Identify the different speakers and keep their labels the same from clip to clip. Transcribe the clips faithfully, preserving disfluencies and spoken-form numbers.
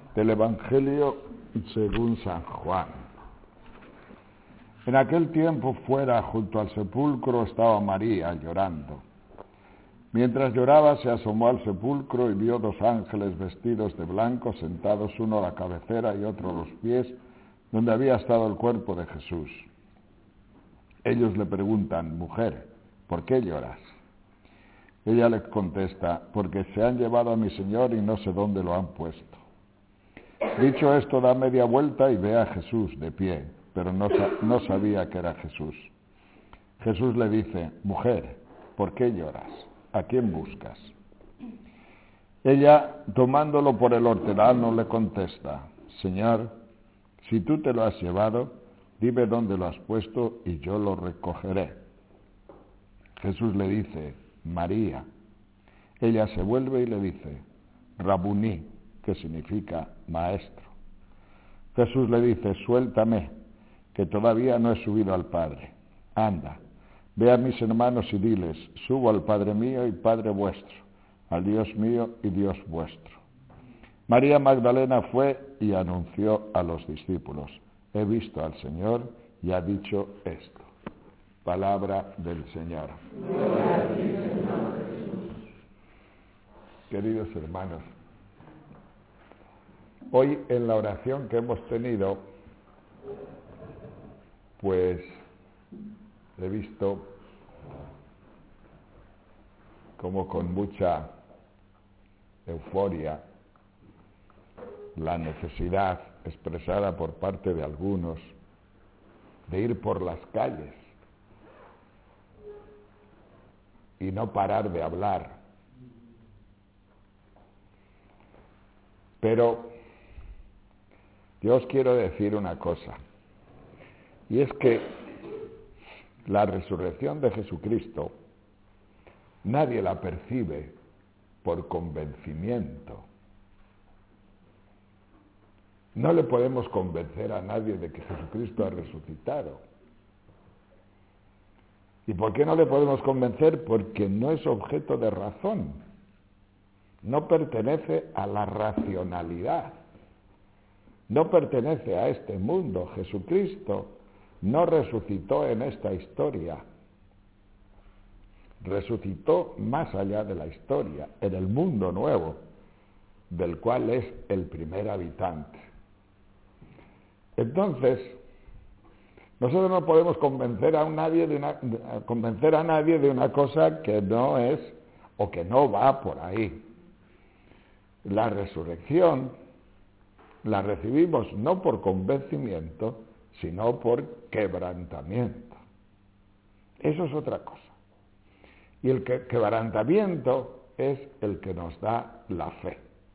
Speaker 1: Del Evangelio según San Juan. En aquel tiempo fuera, junto al sepulcro, estaba María llorando. Mientras lloraba, se asomó al sepulcro y vio dos ángeles vestidos de blanco, sentados uno a la cabecera y otro a los pies, donde había estado el cuerpo de Jesús. Ellos le preguntan: mujer, ¿por qué lloras? Ella les contesta: porque se han llevado a mi Señor y no sé dónde lo han puesto. Dicho esto, da media vuelta y ve a Jesús de pie, pero no, no sabía que era Jesús. Jesús le dice: mujer, ¿por qué lloras? ¿A quién buscas? Ella, tomándolo por el hortelano, le contesta: Señor, si tú te lo has llevado, dime dónde lo has puesto y yo lo recogeré. Jesús le dice: María. Ella se vuelve y le dice: Rabuní, que significa maestro. Jesús le dice: suéltame, que todavía no he subido al Padre. Anda, ve a mis hermanos y diles: subo al Padre mío y Padre vuestro, al Dios mío y Dios vuestro. María Magdalena fue y anunció a los discípulos: he visto al Señor y ha dicho esto. Palabra del Señor. Queridos hermanos, hoy en la oración que hemos tenido, pues he visto como con mucha euforia la necesidad expresada por parte de algunos de ir por las calles y no parar de hablar. Pero yo os quiero decir una cosa, y es que la resurrección de Jesucristo nadie la percibe por convencimiento. No le podemos convencer a nadie de que Jesucristo ha resucitado. ¿Y por qué no le podemos convencer? Porque no es objeto de razón, no pertenece a la racionalidad, no pertenece a este mundo. Jesucristo no resucitó en esta historia, resucitó más allá de la historia, en el mundo nuevo, del cual es el primer habitante. Entonces, nosotros no podemos convencer a nadie de una, convencer a nadie de una cosa que no es o que no va por ahí. La resurrección la recibimos no por convencimiento, sino por quebrantamiento. Eso es otra cosa. Y el que, quebrantamiento es el que nos da la fe.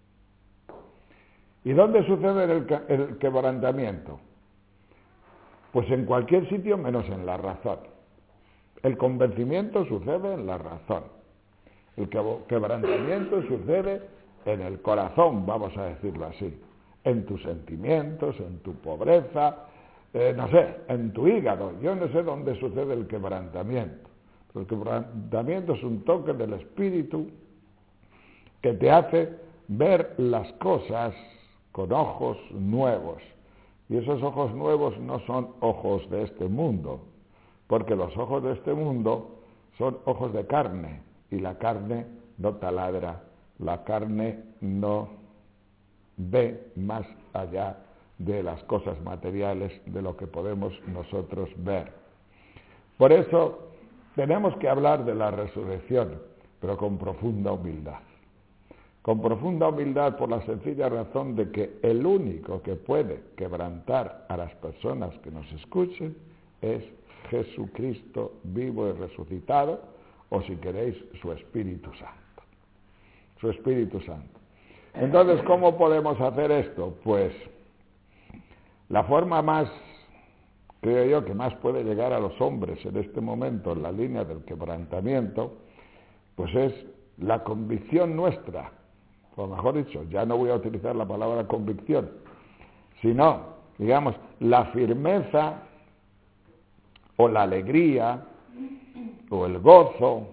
Speaker 1: ¿Y dónde sucede el, el quebrantamiento? Pues en cualquier sitio menos en la razón. El convencimiento sucede en la razón. El quebrantamiento sucede en el corazón, vamos a decirlo así, en tus sentimientos, en tu pobreza, eh, no sé, en tu hígado. Yo no sé dónde sucede el quebrantamiento. Pero el quebrantamiento es un toque del Espíritu que te hace ver las cosas con ojos nuevos. Y esos ojos nuevos no son ojos de este mundo, porque los ojos de este mundo son ojos de carne, y la carne no taladra, la carne no ve más allá de las cosas materiales de lo que podemos nosotros ver. Por eso tenemos que hablar de la resurrección, pero con profunda humildad. Con profunda humildad por la sencilla razón de que el único que puede quebrantar a las personas que nos escuchen es Jesucristo vivo y resucitado, o si queréis, su Espíritu Santo. Su Espíritu Santo. Entonces, ¿cómo podemos hacer esto? Pues la forma más, creo yo, que más puede llegar a los hombres en este momento en la línea del quebrantamiento, pues es la convicción nuestra. O mejor dicho, ya no voy a utilizar la palabra convicción, sino, digamos, la firmeza o la alegría o el gozo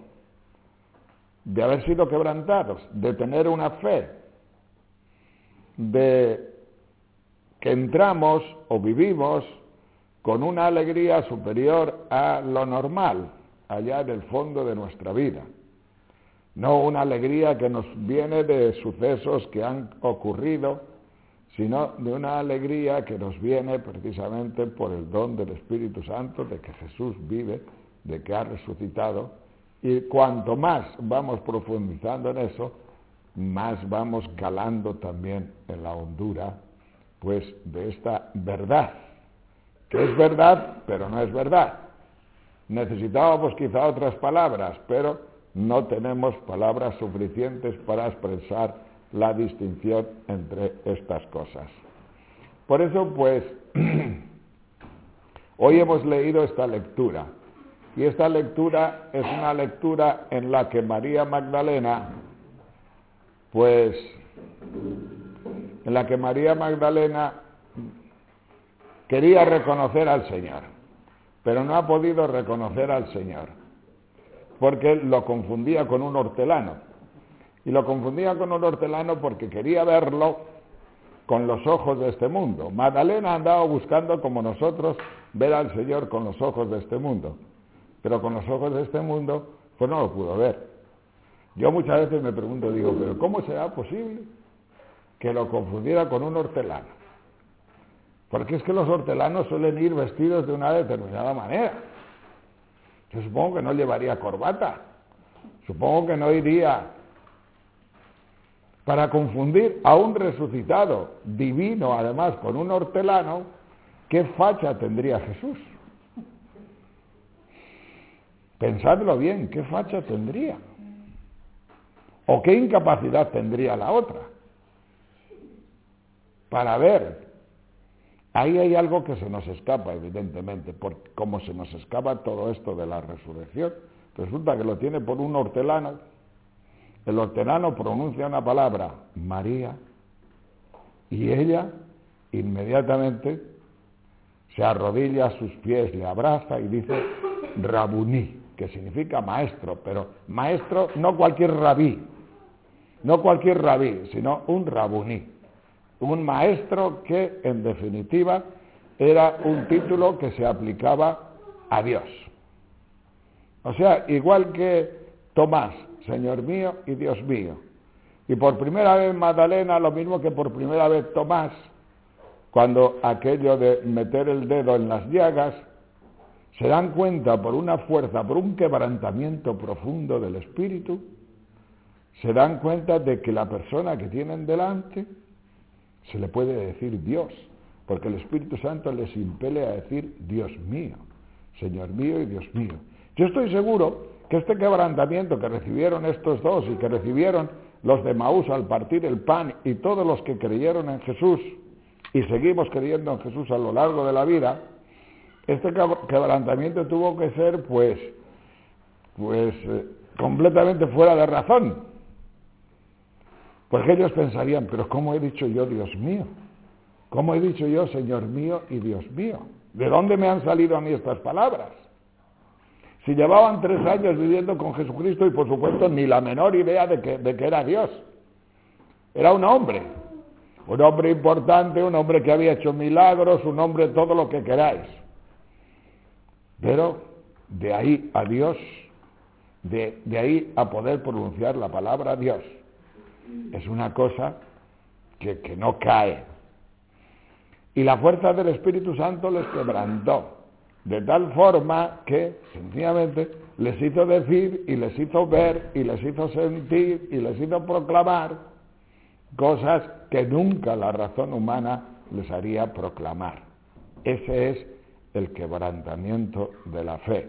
Speaker 1: de haber sido quebrantados, de tener una fe, de que entramos o vivimos con una alegría superior a lo normal, allá en el fondo de nuestra vida. No una alegría que nos viene de sucesos que han ocurrido, sino de una alegría que nos viene precisamente por el don del Espíritu Santo, de que Jesús vive, de que ha resucitado, y cuanto más vamos profundizando en eso, más vamos calando también en la hondura, pues, de esta verdad, que es verdad, pero no es verdad. Necesitábamos quizá otras palabras, pero no tenemos palabras suficientes para expresar la distinción entre estas cosas. Por eso, pues, hoy hemos leído esta lectura, y esta lectura es una lectura en la que María Magdalena, pues, en la que María Magdalena quería reconocer al Señor, pero no ha podido reconocer al Señor, porque lo confundía con un hortelano. Y lo confundía con un hortelano porque quería verlo con los ojos de este mundo. Magdalena andaba buscando, como nosotros, ver al Señor con los ojos de este mundo. Pero con los ojos de este mundo, pues no lo pudo ver. Yo muchas veces me pregunto, digo, ¿pero cómo será posible que lo confundiera con un hortelano? Porque es que los hortelanos suelen ir vestidos de una determinada manera. Yo supongo que no llevaría corbata. Supongo que no iría para confundir a un resucitado divino, además, con un hortelano. ¿Qué facha tendría Jesús? Pensadlo bien, ¿qué facha tendría? ¿O qué incapacidad tendría la otra? Para ver, ahí hay algo que se nos escapa, evidentemente, porque como se nos escapa todo esto de la resurrección, resulta que lo tiene por un hortelano. El hortelano pronuncia una palabra, María, y ella inmediatamente se arrodilla a sus pies, le abraza y dice Rabuní, que significa maestro, pero maestro no cualquier rabí, no cualquier rabí, sino un Rabuní, un maestro que en definitiva era un título que se aplicaba a Dios. O sea, igual que Tomás, Señor mío y Dios mío. Y por primera vez Magdalena, lo mismo que por primera vez Tomás, cuando aquello de meter el dedo en las llagas, se dan cuenta por una fuerza, por un quebrantamiento profundo del espíritu, se dan cuenta de que la persona que tienen delante se le puede decir Dios, porque el Espíritu Santo les impele a decir Dios mío, Señor mío y Dios mío. Yo estoy seguro que este quebrantamiento que recibieron estos dos y que recibieron los de Maús al partir el pan y todos los que creyeron en Jesús y seguimos creyendo en Jesús a lo largo de la vida, este quebrantamiento tuvo que ser pues, pues eh, completamente fuera de razón, porque ellos pensarían, pero ¿cómo he dicho yo Dios mío? ¿Cómo he dicho yo Señor mío y Dios mío? ¿De dónde me han salido a mí estas palabras? Si llevaban tres años viviendo con Jesucristo y por supuesto ni la menor idea de que, de que era Dios. Era un hombre, un hombre importante, un hombre que había hecho milagros, un hombre todo lo que queráis. Pero de ahí a Dios, de, de ahí a poder pronunciar la palabra Dios, es una cosa que, que no cae. Y la fuerza del Espíritu Santo les quebrantó, de tal forma que, sencillamente, les hizo decir, y les hizo ver, y les hizo sentir, y les hizo proclamar cosas que nunca la razón humana les haría proclamar. Ese es el quebrantamiento de la fe.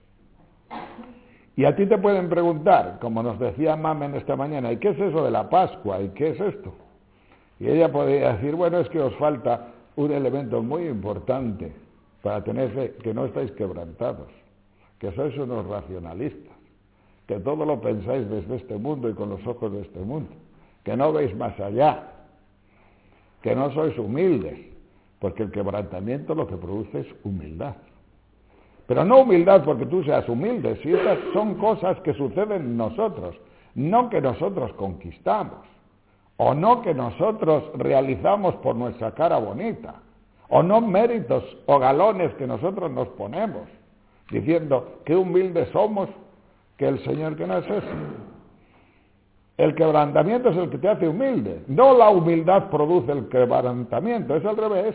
Speaker 1: Y a ti te pueden preguntar, como nos decía Mamen esta mañana, ¿y qué es eso de la Pascua? ¿Y qué es esto? Y ella podría decir, bueno, es que os falta un elemento muy importante para tener fe, que no estáis quebrantados, que sois unos racionalistas, que todo lo pensáis desde este mundo y con los ojos de este mundo, que no veis más allá, que no sois humildes, porque el quebrantamiento lo que produce es humildad. Pero no humildad porque tú seas humilde, si estas son cosas que suceden en nosotros, no que nosotros conquistamos, o no que nosotros realizamos por nuestra cara bonita, o no méritos o galones que nosotros nos ponemos, diciendo qué humildes somos, que el Señor que no es eso. El quebrantamiento es el que te hace humilde, no la humildad produce el quebrantamiento, es al revés.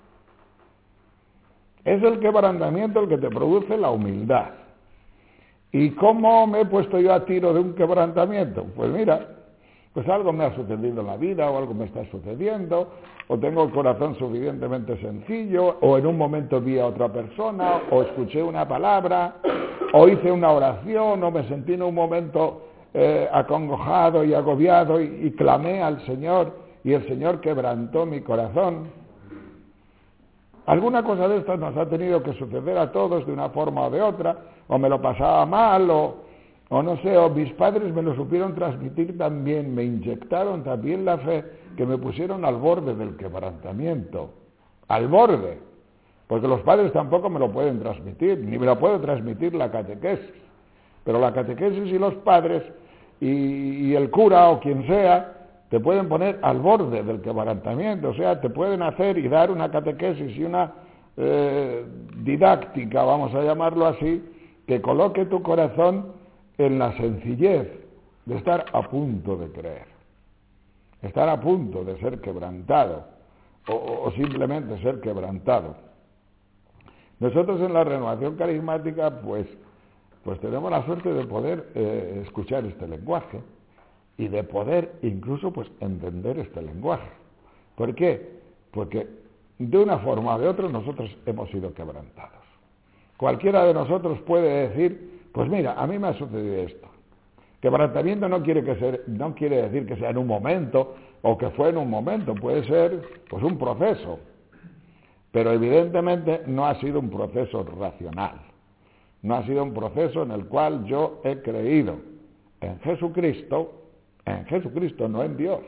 Speaker 1: Es el quebrantamiento el que te produce la humildad. ¿Y cómo me he puesto yo a tiro de un quebrantamiento? Pues mira, pues algo me ha sucedido en la vida, o algo me está sucediendo, o tengo el corazón suficientemente sencillo, o en un momento vi a otra persona, o escuché una palabra, o hice una oración, o me sentí en un momento eh, acongojado y agobiado, y, y clamé al Señor, y el Señor quebrantó mi corazón. Alguna cosa de estas nos ha tenido que suceder a todos de una forma o de otra, o me lo pasaba mal, o, o no sé, o mis padres me lo supieron transmitir también, me inyectaron también la fe, que me pusieron al borde del quebrantamiento, al borde, porque los padres tampoco me lo pueden transmitir, ni me lo puede transmitir la catequesis, pero la catequesis y los padres, y, y el cura o quien sea, te pueden poner al borde del quebrantamiento, o sea, te pueden hacer y dar una catequesis y una eh, didáctica, vamos a llamarlo así, que coloque tu corazón en la sencillez de estar a punto de creer, estar a punto de ser quebrantado, o, o simplemente ser quebrantado. Nosotros en la renovación carismática, pues, pues tenemos la suerte de poder eh, escuchar este lenguaje, y de poder incluso pues entender este lenguaje. ¿Por qué? Porque de una forma o de otra nosotros hemos sido quebrantados. Cualquiera de nosotros puede decir, pues mira, a mí me ha sucedido esto. Quebrantamiento no quiere, que ser, no quiere decir que sea en un momento, o que fue en un momento, puede ser pues un proceso. Pero evidentemente no ha sido un proceso racional. No ha sido un proceso en el cual yo he creído en Jesucristo, en Jesucristo, no en Dios,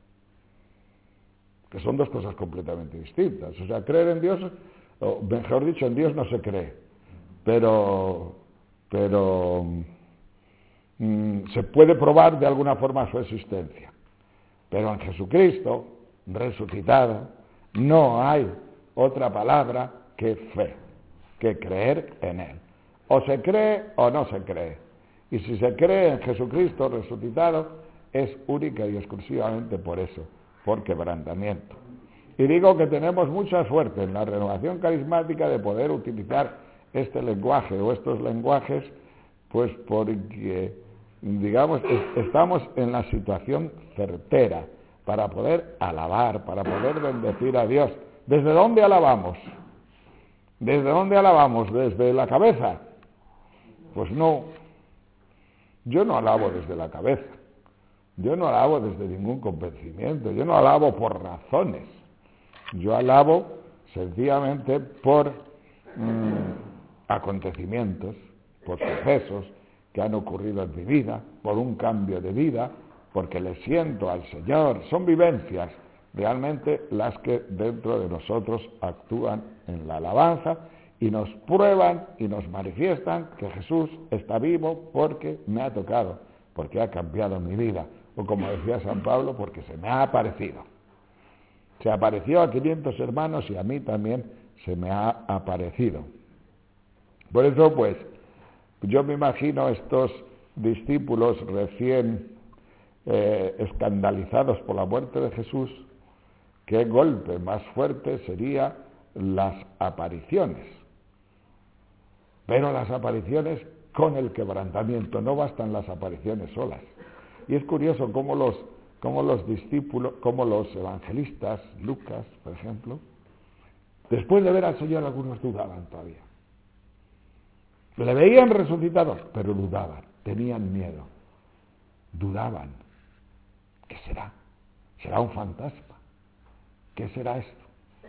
Speaker 1: que son dos cosas completamente distintas. O sea, creer en Dios, o mejor dicho, en Dios no se cree, pero, pero mmm, se puede probar de alguna forma su existencia. Pero en Jesucristo, resucitado, no hay otra palabra que fe, que creer en Él. O se cree o no se cree. Y si se cree en Jesucristo resucitado, es única y exclusivamente por eso, por quebrantamiento. Y digo que tenemos mucha suerte en la renovación carismática de poder utilizar este lenguaje o estos lenguajes, pues porque, digamos, estamos en la situación certera para poder alabar, para poder bendecir a Dios. ¿Desde dónde alabamos? ¿Desde dónde alabamos? ¿Desde la cabeza? Pues no, yo no alabo desde la cabeza. Yo no alabo desde ningún convencimiento, yo no alabo por razones, yo alabo sencillamente por mmm, acontecimientos, por sucesos que han ocurrido en mi vida, por un cambio de vida, porque le siento al Señor. Son vivencias realmente las que dentro de nosotros actúan en la alabanza y nos prueban y nos manifiestan que Jesús está vivo porque me ha tocado, porque ha cambiado mi vida. O como decía San Pablo, porque se me ha aparecido. Se apareció a quinientos hermanos y a mí también se me ha aparecido. Por eso, pues, yo me imagino estos discípulos recién eh, escandalizados por la muerte de Jesús, qué golpe más fuerte sería las apariciones. Pero las apariciones con el quebrantamiento, no bastan las apariciones solas. Y es curioso cómo los, cómo los discípulos, cómo los evangelistas, Lucas, por ejemplo, después de ver al Señor algunos dudaban todavía. Le veían resucitado, pero dudaban, tenían miedo, dudaban. ¿Qué será? ¿Será un fantasma? ¿Qué será esto?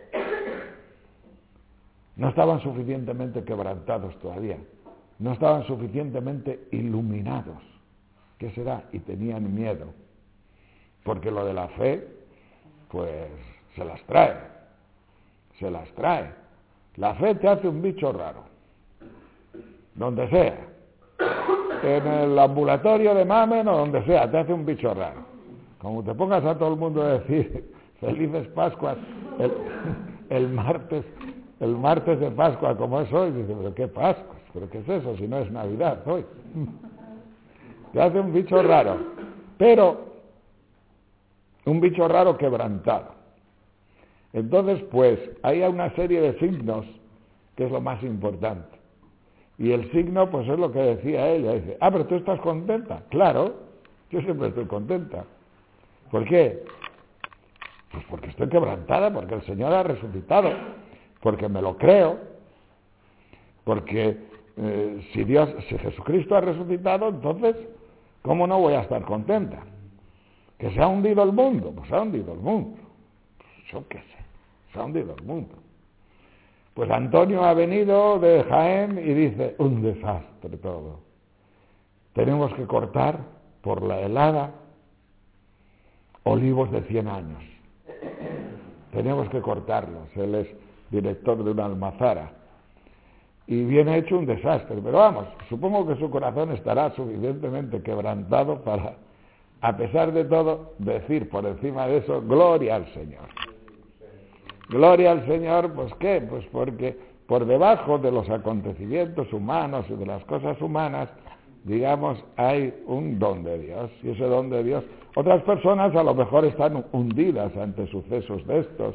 Speaker 1: No estaban suficientemente quebrantados todavía, no estaban suficientemente iluminados. ¿Qué será? Y tenían miedo, porque lo de la fe, pues, se las trae, se las trae. La fe te hace un bicho raro, donde sea, en el ambulatorio de Mamen o donde sea, te hace un bicho raro. Como te pongas a todo el mundo a decir felices Pascuas el, el martes, el martes de Pascua como es hoy, dice, pero qué Pascuas, pero qué es eso, si no es Navidad hoy. Te hace un bicho raro, pero un bicho raro quebrantado. Entonces, pues, hay una serie de signos que es lo más importante. Y el signo, pues es lo que decía ella. Dice, ah, pero tú estás contenta. Claro, yo siempre estoy contenta. ¿Por qué? Pues porque estoy quebrantada, porque el Señor ha resucitado, porque me lo creo, porque eh, si Dios, si Jesucristo ha resucitado, entonces, ¿cómo no voy a estar contenta? ¿Que se ha hundido el mundo? Pues se ha hundido el mundo. Pues yo qué sé, se ha hundido el mundo. Pues Antonio ha venido de Jaén y dice, un desastre todo. Tenemos que cortar por la helada olivos de cien años. Tenemos que cortarlos. Él es director de una almazara. Y viene hecho un desastre. Pero vamos, supongo que su corazón estará suficientemente quebrantado para, a pesar de todo, decir por encima de eso, gloria al Señor. Gloria al Señor, pues ¿qué? Pues porque por debajo de los acontecimientos humanos y de las cosas humanas, digamos, hay un don de Dios. Y ese don de Dios, otras personas a lo mejor están hundidas ante sucesos de estos,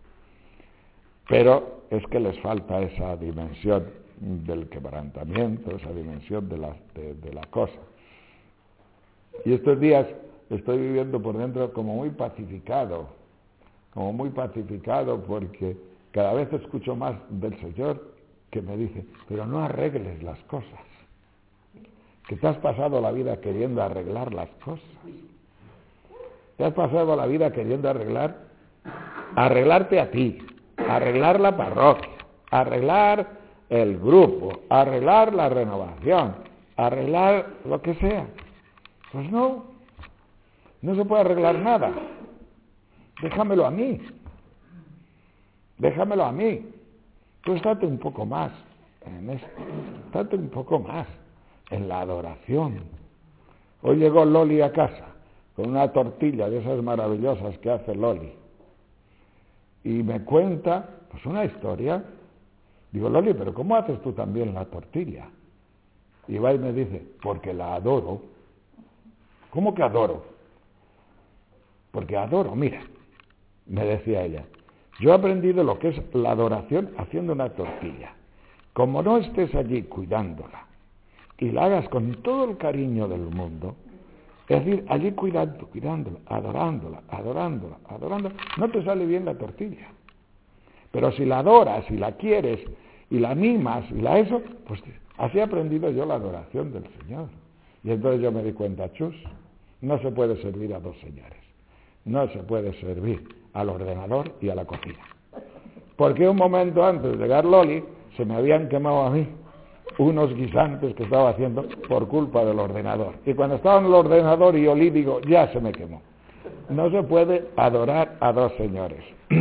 Speaker 1: pero es que les falta esa dimensión del quebrantamiento, esa dimensión de la, de, de la cosa. Y estos días estoy viviendo por dentro como muy pacificado, como muy pacificado porque cada vez escucho más del Señor que me dice, pero no arregles las cosas, que te has pasado la vida queriendo arreglar las cosas, te has pasado la vida queriendo arreglar, arreglarte a ti, arreglar la parroquia, arreglar el grupo, arreglar la renovación, arreglar lo que sea. Pues no, no se puede arreglar nada. Déjamelo a mí, déjamelo a mí. Tú estate un poco más en esto, estate un poco más en la adoración. Hoy llegó Loli a casa con una tortilla de esas maravillosas que hace Loli y me cuenta pues una historia. Digo, Loli, pero ¿cómo haces tú también la tortilla? Y va y me dice, porque la adoro. ¿Cómo que adoro? Porque adoro, mira, me decía ella, yo he aprendido lo que es la adoración haciendo una tortilla. Como no estés allí cuidándola y la hagas con todo el cariño del mundo, es decir, allí cuidando, cuidándola, adorándola, adorándola, adorándola, no te sale bien la tortilla. Pero si la adoras, y la quieres, y la mimas, y la eso, pues así he aprendido yo la adoración del Señor. Y entonces yo me di cuenta, chus, no se puede servir a dos señores. No se puede servir al ordenador y a la cocina. Porque un momento antes de llegar Loli, se me habían quemado a mí unos guisantes que estaba haciendo por culpa del ordenador. Y cuando estaba en el ordenador y olí, digo, ya se me quemó. No se puede adorar a dos señores.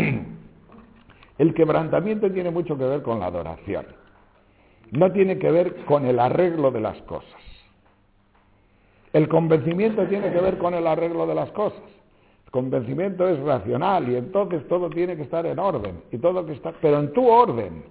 Speaker 1: El quebrantamiento tiene mucho que ver con la adoración. No tiene que ver con el arreglo de las cosas. El convencimiento tiene que ver con el arreglo de las cosas. El convencimiento es racional y entonces todo tiene que estar en orden, y todo que está, pero en tu orden.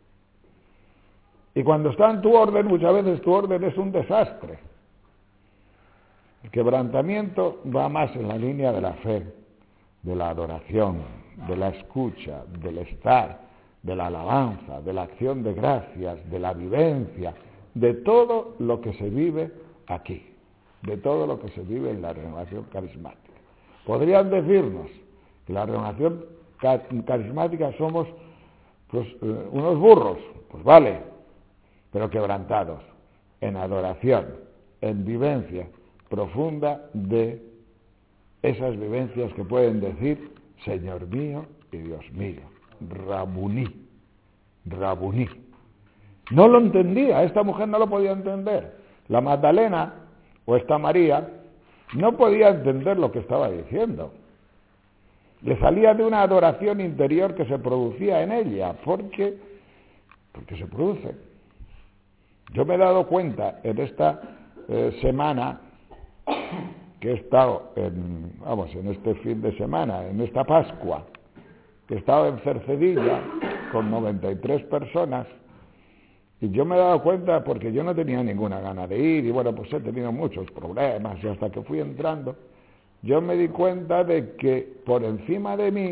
Speaker 1: Y cuando está en tu orden, muchas veces tu orden es un desastre. El quebrantamiento va más en la línea de la fe, de la adoración, de la escucha, del estar, de la alabanza, de la acción de gracias, de la vivencia, de todo lo que se vive aquí, de todo lo que se vive en la renovación carismática. Podrían decirnos que la renovación carismática somos pues eh, unos burros, pues vale, pero quebrantados, en adoración, en vivencia profunda de esas vivencias que pueden decir Señor mío y Dios mío, Rabuní, Rabuní. No lo entendía, esta mujer no lo podía entender. La Magdalena, o esta María, no podía entender lo que estaba diciendo. Le salía de una adoración interior que se producía en ella, porque, porque se produce. Yo me he dado cuenta en esta eh, semana que he estado en, vamos, en este fin de semana, en esta Pascua, que he estado en Cercedilla con noventa y tres personas, y yo me he dado cuenta, porque yo no tenía ninguna gana de ir, y bueno, pues he tenido muchos problemas, y hasta que fui entrando, yo me di cuenta de que por encima de mí,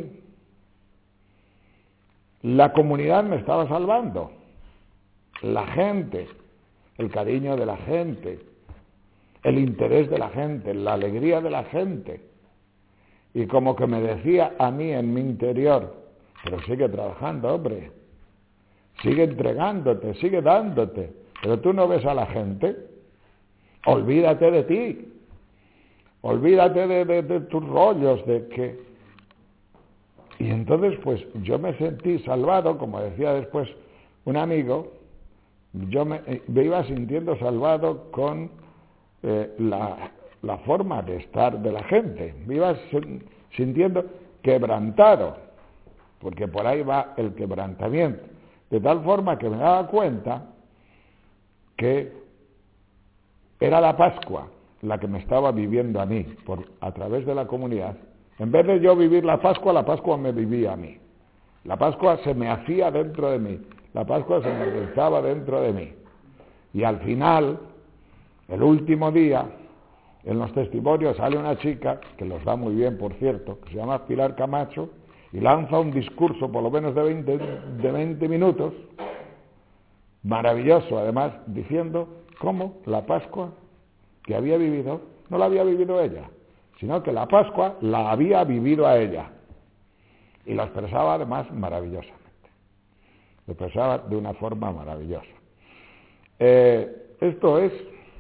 Speaker 1: la comunidad me estaba salvando, la gente, el cariño de la gente, el interés de la gente, la alegría de la gente, y como que me decía a mí en mi interior, pero sigue trabajando, hombre, sigue entregándote, sigue dándote, pero tú no ves a la gente, olvídate de ti, olvídate de, de, de tus rollos, de que... Y entonces pues yo me sentí salvado, como decía después un amigo, yo me, me iba sintiendo salvado con eh, la, la forma de estar de la gente, me iba sintiendo quebrantado, porque por ahí va el quebrantamiento, de tal forma que me daba cuenta que era la Pascua la que me estaba viviendo a mí, por, a través de la comunidad. En vez de yo vivir la Pascua, la Pascua me vivía a mí. La Pascua se me hacía dentro de mí, la Pascua se me realizaba dentro de mí. Y al final, el último día, en los testimonios sale una chica, que los da muy bien, por cierto, que se llama Pilar Camacho, y lanza un discurso por lo menos de veinte, de veinte minutos, maravilloso además, diciendo cómo la Pascua que había vivido, no la había vivido ella, sino que la Pascua la había vivido a ella. Y lo expresaba además maravillosamente. Lo expresaba de una forma maravillosa. Eh, esto es,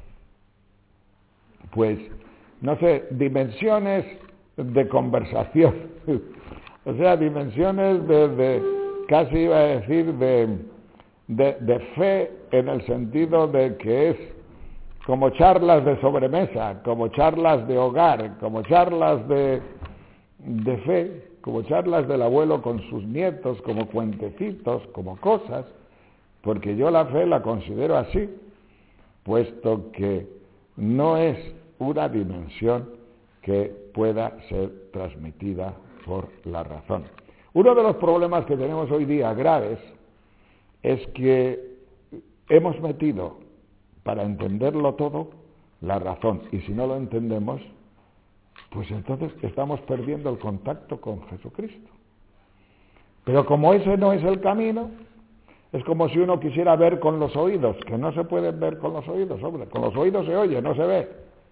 Speaker 1: pues, no sé, dimensiones de conversación. O sea, dimensiones de, de, casi iba a decir, de, de, de fe, en el sentido de que es como charlas de sobremesa, como charlas de hogar, como charlas de, de fe, como charlas del abuelo con sus nietos, como cuentecitos, como cosas, porque yo la fe la considero así, puesto que no es una dimensión que pueda ser transmitida por la razón. Uno de los problemas que tenemos hoy día graves es que hemos metido, para entenderlo todo, la razón, y si no lo entendemos, pues entonces estamos perdiendo el contacto con Jesucristo. Pero como ese no es el camino, es como si uno quisiera ver con los oídos, que no se pueden ver con los oídos, hombre, con los oídos se oye, no se ve.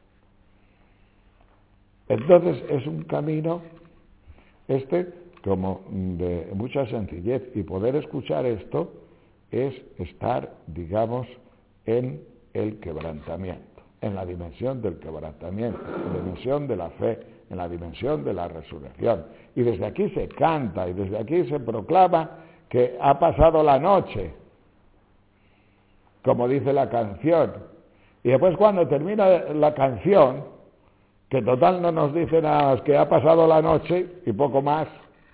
Speaker 1: Entonces es un camino, este, como de mucha sencillez, y poder escuchar esto es estar, digamos, en el quebrantamiento, en la dimensión del quebrantamiento, en la dimensión de la fe, en la dimensión de la resurrección. Y desde aquí se canta, y desde aquí se proclama que ha pasado la noche, como dice la canción. Y después cuando termina la canción, que total no nos dice nada más que ha pasado la noche y poco más,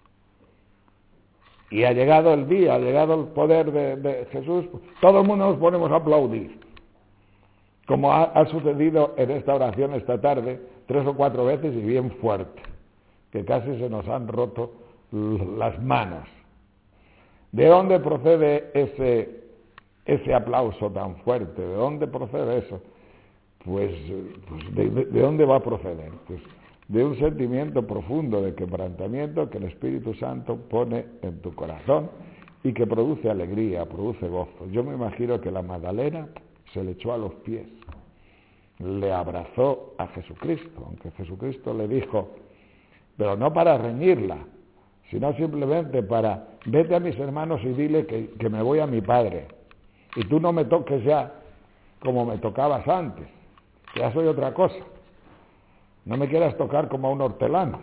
Speaker 1: y ha llegado el día, ha llegado el poder de, de Jesús, todo el mundo nos ponemos a aplaudir, como ha, ha sucedido en esta oración esta tarde, tres o cuatro veces y bien fuerte, que casi se nos han roto las manos. ¿De dónde procede ese, ese aplauso tan fuerte? ¿De dónde procede eso? Pues, pues de, de, ¿de dónde va a proceder? Pues de un sentimiento profundo de quebrantamiento que el Espíritu Santo pone en tu corazón y que produce alegría, produce gozo. Yo me imagino que la Magdalena se le echó a los pies, le abrazó a Jesucristo, aunque Jesucristo le dijo, pero no para reñirla, sino simplemente para, vete a mis hermanos y dile que, que me voy a mi Padre, y tú no me toques ya como me tocabas antes, que ya soy otra cosa, no me quieras tocar como a un hortelano,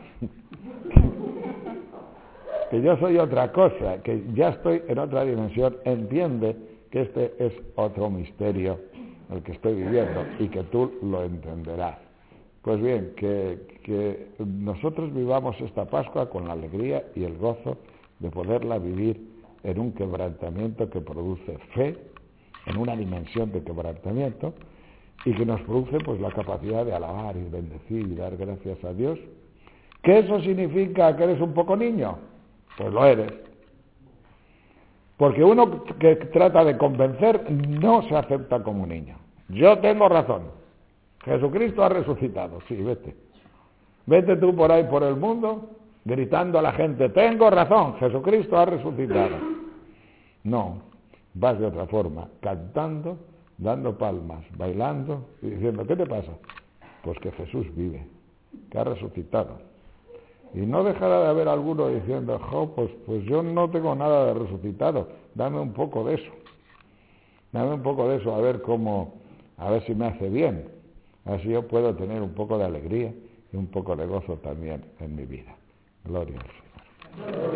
Speaker 1: que yo soy otra cosa, que ya estoy en otra dimensión, entiende que este es otro misterio el que estoy viviendo y que tú lo entenderás. Pues bien, que, que nosotros vivamos esta Pascua con la alegría y el gozo de poderla vivir en un quebrantamiento que produce fe, en una dimensión de quebrantamiento, y que nos produce pues la capacidad de alabar y bendecir y dar gracias a Dios. ¿Que eso significa que eres un poco niño? Pues lo eres. Porque uno que trata de convencer no se acepta como niño. Yo tengo razón. Jesucristo ha resucitado. Sí, vete. Vete tú por ahí por el mundo gritando a la gente, tengo razón, Jesucristo ha resucitado. No, vas de otra forma, cantando, dando palmas, bailando y diciendo, ¿qué te pasa? Pues que Jesús vive, que ha resucitado. Y no dejará de haber alguno diciendo, jo, pues, pues yo no tengo nada de resucitado, dame un poco de eso. Dame un poco de eso, a ver cómo, a ver si me hace bien. Así yo puedo tener un poco de alegría y un poco de gozo también en mi vida. Gloria al Señor.